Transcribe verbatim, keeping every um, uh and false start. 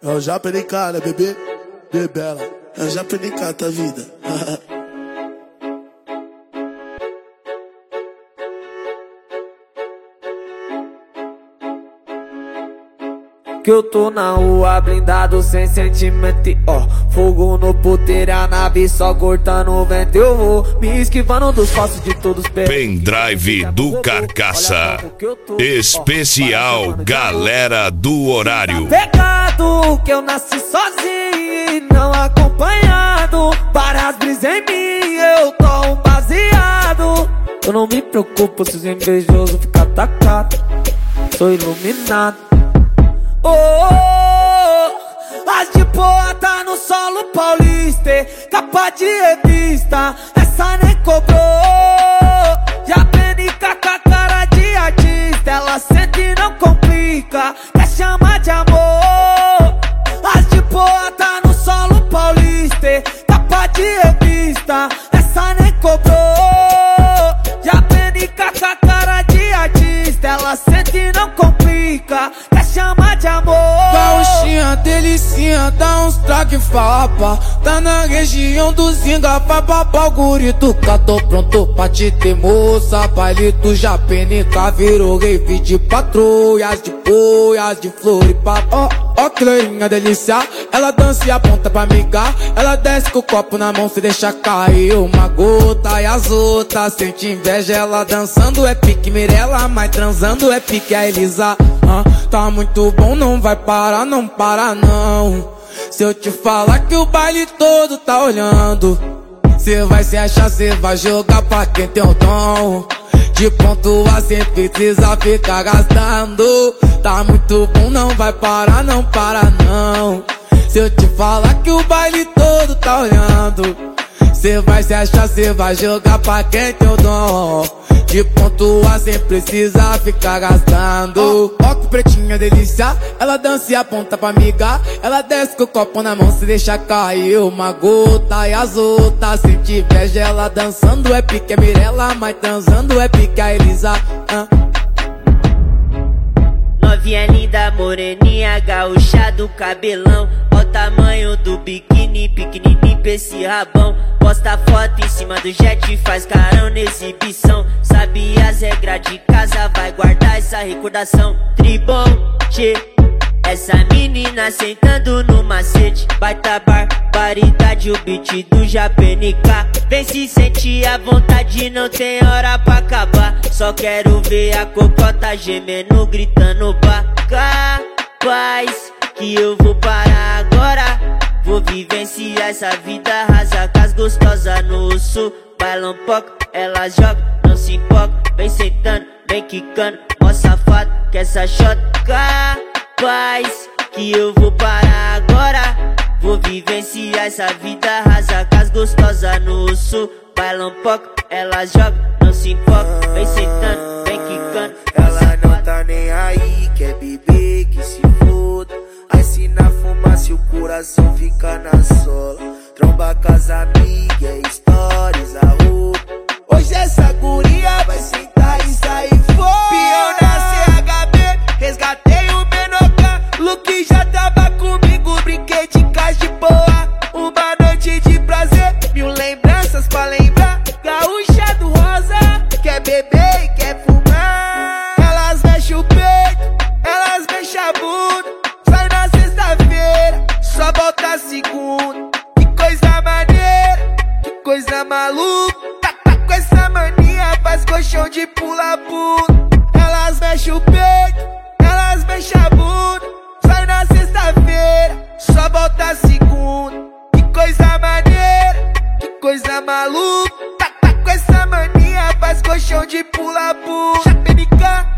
É o Japa N K, né, bebê? Bebela. É o Japa N K, tá vida. Que eu tô na rua blindado sem sentimento, ó. Fogo no puteiro, a nave só cortando o vento. Eu vou me esquivando dos passos de todos. Pendrive do Carcaça. Especial galera do horário. Pecado que eu nasci sozinho e não acompanhado. Várias brisas em mim, eu tô um baseado. Eu não me preocupo se os invejosos ficar atacado. Sou iluminado. Oh, oh, as de boa tá no solo paulista, capa de revista, essa nem cobrou. Já P N K com a cara de artista, ela sente e não complica, quer chamar de amor. As de boa tá no solo paulista, capa de revista, essa nem cobrou. Já P N K com a cara de artista, ela sente e não complica, quer chamar de amor. Gauchinha, delicinha, dá uns traque fapa. Tá na região do Zinga, papapá, o gurito cá, tô pronto pra te ter moça. Palito já P N K virou rave de patrulhas, de boias, de floripa. Ó, ó que loirinha delícia, ela dança e aponta pra amigar. Ela desce com o copo na mão, se deixa cair uma gota. E as outras sente inveja, ela dançando é pique Mirella, mas transando é pique a Elisa. Ah, tá muito bom, não vai parar, não para não. Se eu te falar que o baile todo tá olhando, cê vai se achar, cê vai jogar pra quem tem o dom de pontuar sem precisa ficar gastando. Tá muito bom, não vai parar, não para não. Se eu te falar que o baile todo tá olhando, cê vai se achar, cê vai jogar pra quem tem o dom de pontuar sem precisar ficar gastando. Ó, ó que pretinha delícia, ela dança e aponta pra amiga. Ela desce com o copo na mão, se deixa cair uma gota. E as outras sente inveja, ela dançando é pique a Mirella, mas transando é pique a Elisa. ah. Novinha linda, moreninha, gaúcha do cabelão. Ó o tamanho do biquíni, pequenininho pra esse rabão. Posta foto em cima do jet, faz carão na exibição. Sabe as regras de casa, vai guardar essa recordação. Tribom, tchê, essa menina sentando no macete. Baita barbaridade, o beat do Japa N K. Vem se sentir à vontade, não tem hora pra acabar. Só quero ver a cocota gemendo, gritando pra capaz que eu vou parar agora. Vou vivenciar essa vida rasa com as gostosas no sul. Bailão pouco, elas jogam, não se empolga. Vem sentando, vem quicando, ó safado, que essa shot capaz que eu vou parar agora. Vou vivenciar essa vida rasa com as gostosas no sul. Bailão pouco, elas jogam, não se empolga. Vem sentando, vem quicando, ela não tá nem aí, quer beber, que se foda. Aí se na fumaça o coração fica na sola. Tromba com as amigas, é stories, a roupa. Hoje essa guria vai sentar e sair fora. Pião na C H B, resgatei o Menoca. Luke já tava comigo, brinquei de caixa de boa. Uma noite de prazer, mil lembranças pra lembrar. Gaúcha do rosa, quer beber e quer fumar. Elas mexem o peito, elas mexem a bunda. Sai na sexta-feira, só volta segunda. Que coisa maneira, que coisa maluca. Tá, tá com essa mania, faz colchão de pula-pula. Elas mexem o peito, elas mexem a bunda. Sai na sexta-feira, só volta segunda. Que coisa maneira, que coisa maluca. Tá, tá com essa mania, faz colchão de pula-pula. Japa N K.